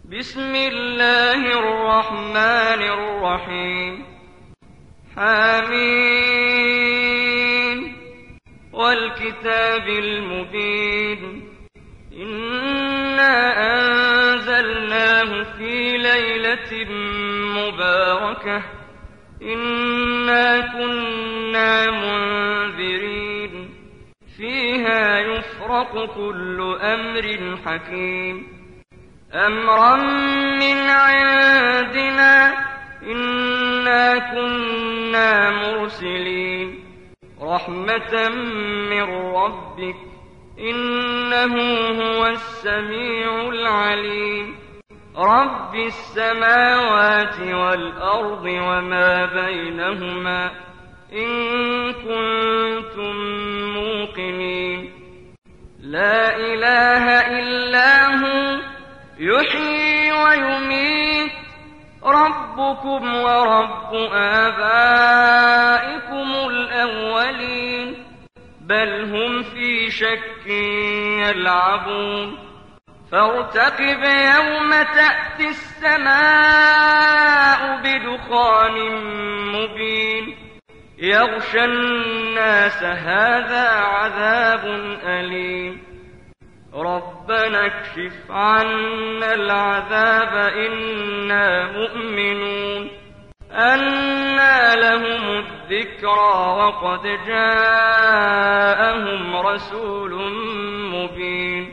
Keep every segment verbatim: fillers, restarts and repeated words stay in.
بسم الله الرحمن الرحيم. حميم والكتاب المبين. إنا أنزلناه في ليلة مباركة إنا كنا منذرين فيها يفرق كل أمر حكيم أمرا من عندنا إنا كنا مرسلين رحمة من ربك إنه هو السميع العليم رب السماوات والأرض وما بينهما إن كنتم موقنين لا إله إلا هو يحيي ويميت ربكم ورب آبائكم الأولين بل هم في شك يلعبون فارتقب يوم تأتي السماء بدخان مبين يغشى الناس هذا عذاب أليم ربنا اكشف عنا العذاب إنا مؤمنون أنى لهم الذكرى وقد جاءهم رسول مبين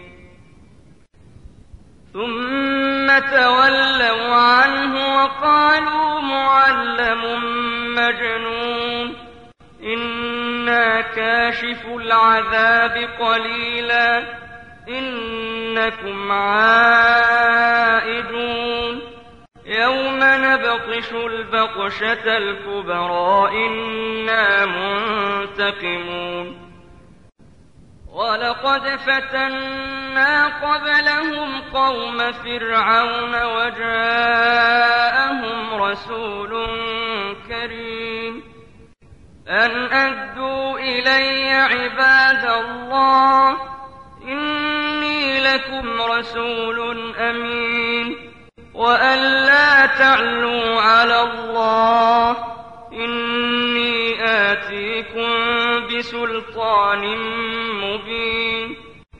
ثم تولوا عنه وقالوا معلم مجنون إنا كاشف العذاب قليلا إنكم عائدون يوم نبطش البطشة الكبرى إنا منتقمون ولقد فتنا قبلهم قوم فرعون وجاءهم رسول كريم أن أدوا إلي عباد الله إني لكم رسول أمين وأن لا تعلوا على الله إني آتيكم بسلطان مبين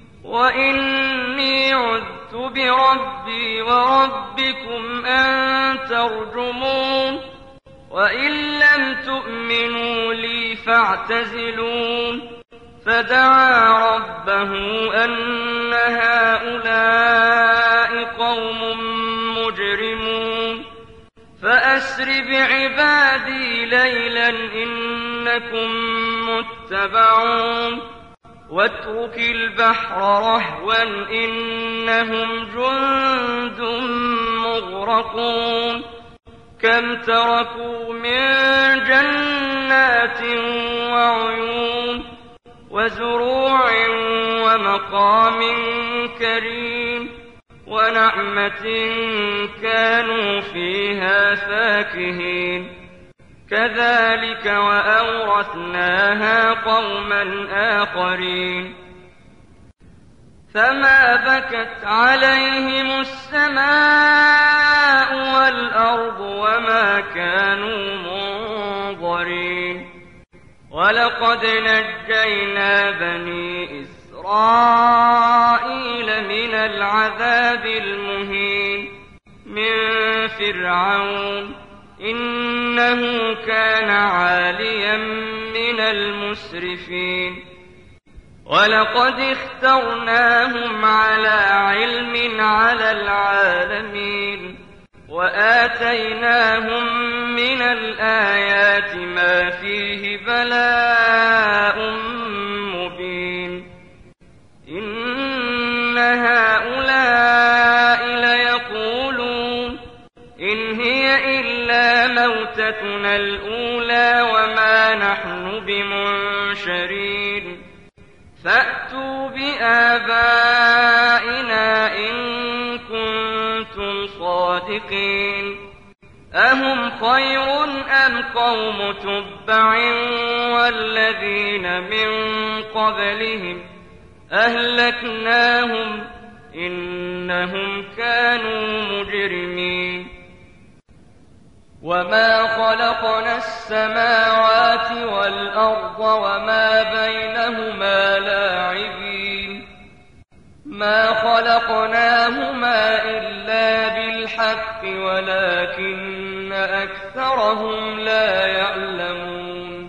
وإني عذت بربي وربكم أن ترجمون وإن لم تؤمنوا لي فاعتزلون فدعا ربه أن هؤلاء قوم مجرمون فأسر بعبادي ليلا إنكم متبعون واترك البحر رهوا إنهم جند مغرقون كم تركوا من جنات وعيون وزروع ومقام كريم ونعمة كانوا فيها فاكهين كذلك وأورثناها قوما آخرين فما بكت عليهم السماء والأرض وما كانوا منظرين ولقد نجينا بني إسرائيل من العذاب المهين من فرعون إنه كان عاليا من المسرفين ولقد اخترناهم على علم على العالمين وآتيناهم من الآيات ما فيه بلاء مبين إن هؤلاء ليقولون إن هي إلا موتتنا الأولى وما نحن بمنشرين فأتوا بآبائنا إن كنتم صادقين أهم خير أم قوم تبع والذين من قبلهم أهلكناهم إنهم كانوا مجرمين المجرمين وما خلقنا السماوات والأرض وما بينهما لاعبين ما خلقناهما إلا بالحق ولكن أكثرهم لا يعلمون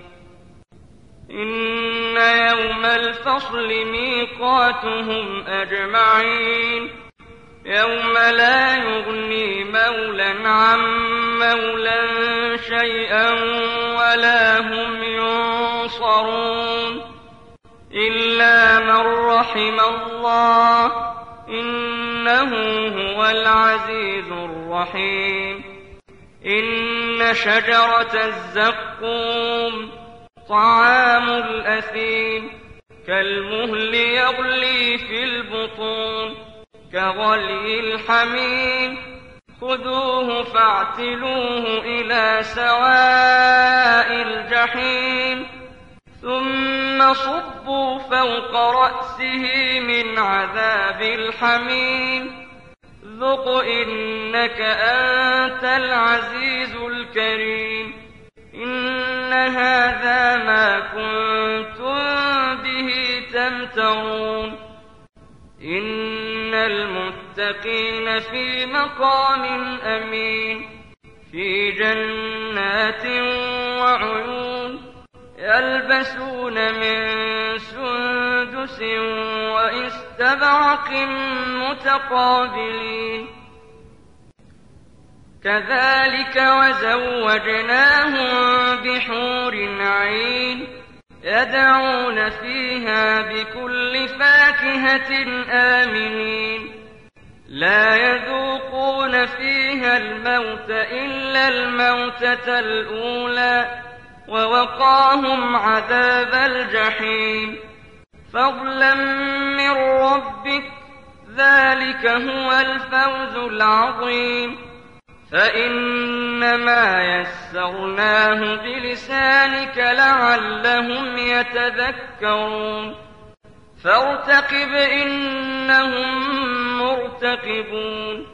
إن يوم الفصل ميقاتهم أجمعين يوم لا يغني مولى عن مولى شيئا ولا هم ينصرون إلا من رحم الله إنه هو العزيز الرحيم إن شجرة الزقوم طعام الأثيم كالمهل يغلي في البطون كغلي الحميم خذوه فاعتلوه إلى سواء الجحيم ثم صبوا فوق رأسه من عذاب الحميم ذق إنك أنت العزيز الكريم إن هذا ما كنتم به تمترون إن المتقين في مقام أمين في جنات وعيون يلبسون من سندس وإستبرق متقابلين كذلك وزوجناهم بحور عين يدعون فيها بكل فاكهة آمنين لا يذوقون فيها الموت إلا الموتة الأولى ووقاهم عذاب الجحيم فضلا من ربك ذلك هو الفوز العظيم فإنما يسرناه بلسانك لعلهم يتذكرون فارتقب إنهم مرتقبون